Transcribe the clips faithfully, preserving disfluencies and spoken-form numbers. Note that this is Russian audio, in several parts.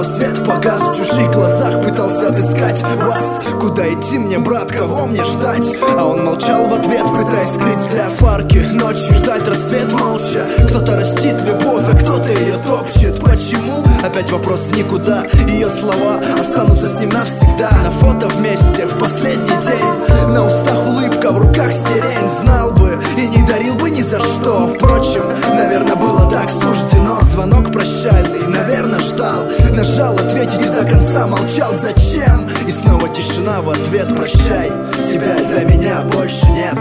снова свет погас. В чужих глазах пытался отыскать вас. Куда идти мне, брат, кого мне ждать? А он молчал в ответ, пытаясь скрыть взгляд. В парке ночью ждать рассвет молча. Кто-то растит любовь, а кто-то ее топчет. Почему? Опять вопросы никуда. Ее слова останутся с ним навсегда. На фото вместе в последний день. На устах улыбка, в руках сирень. Знал бы и не дарил бы ни за что. Впрочем, наверное, было так суждено. Звонок прощальный, наверное, ждал. Нажал ответить и до конца молчал. Зачем? И снова тишина в ответ. Прощай, тебя для меня больше нет.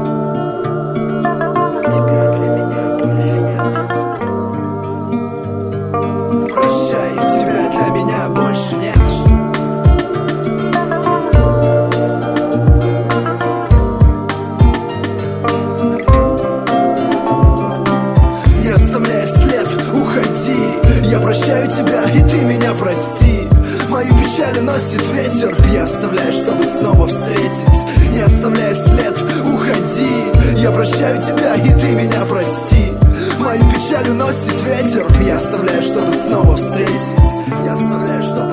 Тебя для меня больше нет. Прощай, тебя для меня больше нет. Не оставляя след, уходи. Я прощаю тебя, и ты меня прости. Мою печаль уносит ветер. Я оставляю, чтобы снова встретить. Не оставляя след, уходи. Я прощаю тебя, и ты меня прости. Мою печаль уносит ветер. Я оставляю, чтобы снова встретить. Я оставляю, чтобы